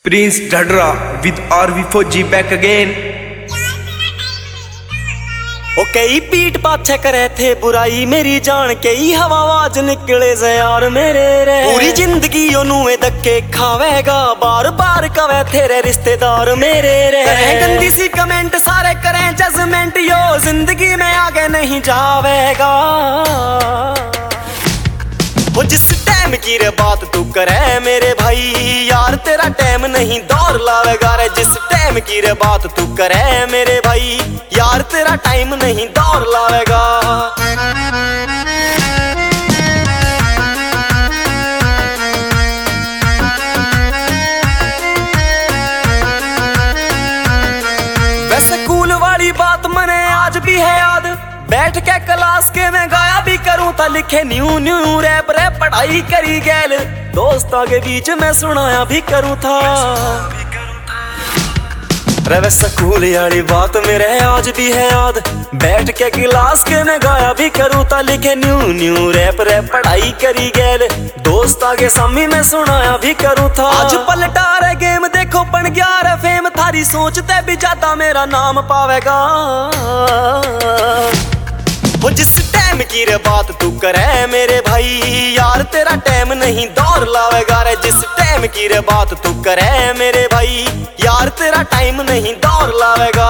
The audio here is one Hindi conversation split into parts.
Prince Dadra with RV Fauji back again. ओ कई पीठ पाछे करे थे बुराई मेरी जान के ही हवावाज निकले से यार मेरे रे पूरी जिंदगी ओनुए धक्के खावेगा बार बार कवे तेरे रिश्तेदार मेरे रे गंदी सी कमेंट सारे करें जजमेंट यो जिंदगी में आगे नहीं जावेगा वो जिस टाइम की रे बात तू करे मेरे भाई यार तेरा टाइम नहीं दौर लावेगा रे जिस टाइम की रे बात तू करे मेरे भाई यार तेरा टाइम नहीं दौर लावेगा वैसे कूल वाली बात मने आज भी है याद बैठ के क्लास के मैं गाया भी करूं था लिखे न्यू न्यू रैप रे पढ़ाई करी गैल दोस्तों के बीच में सुनाया भी करूं था रे वैसा कूल वाली बात मेरे आज भी है याद बैठ के क्लास के मैं गाया भी करूं था लिखे न्यू न्यू रैप रे पढ़ाई करी गैल दोस्तों के सामने में सुनाया भी करूं था आज पलटा रे गेम देखो बन गया रे फेम थारी सोचते भी ज्यादा मेरा नाम पावेगा वो जिस टाइम की रे बात तू करे मेरे भाई यार तेरा टाइम नहीं दौर लावेगा रे जिस टाइम की रे बात तू करे मेरे भाई यार तेरा टाइम नहीं दौर लावेगा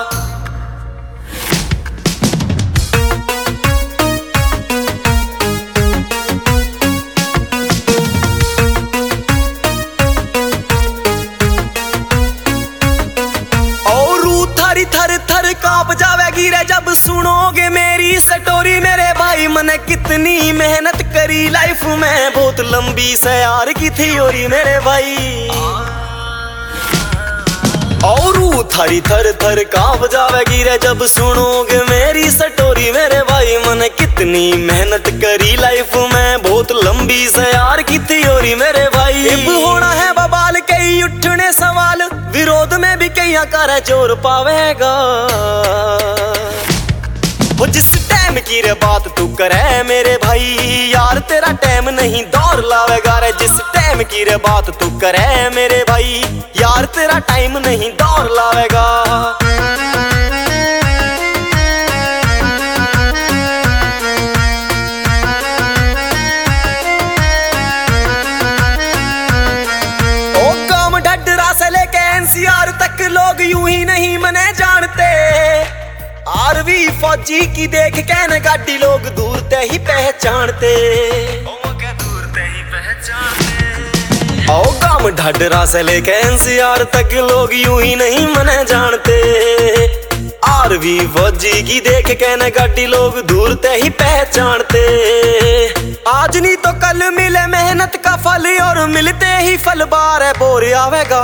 थारी थर थर कांप जावेगी रे जब सुनोगे मेरी स्टोरी मेरे भाई मैंने कितनी मेहनत करी लाइफ में बहुत लंबी से यार की थ्योरी मेरे भाई और थारी थर थर कांप जावेगी रे जब सुनोगे मेरी स्टोरी मेरे भाई मैंने कितनी मेहनत करी लाइफ में बहुत लंबी से यार की थ्योरी मेरे भाई अब होना है बवाल कई उठने सवाल विरोध में भी कई कर जोर पावेगा वो जिस टाइम की रे बात तू करे मेरे भाई यार तेरा टाइम नहीं दौर लावेगा रे जिस टाइम की रे बात तू करे मेरे भाई यार तेरा टाइम नहीं दौर लावेगा एनसीआर तक लोग यूं ही नहीं मने जानते आरवी फौजी की देख के न गाड़ी लोग दूर ते ही पहचानते ओ गांव ढाडरा से लेके एनसीआर तक लोग यूं ही नहीं मने जानते आरवी फौजी की देख के न गाड़ी लोग दूर ते ही पहचानते आज नहीं तो कल मिले मेहनत का फल और मिलते ही फल बार बोर आवेगा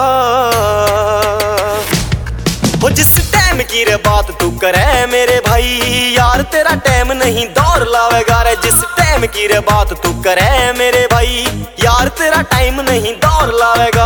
वो जिस टाइम की रे बात तू करे मेरे भाई यार तेरा टाइम नहीं दौर लावेगा रे जिस टाइम की रे बात तू करे मेरे भाई यार तेरा टाइम नहीं दौर लावेगा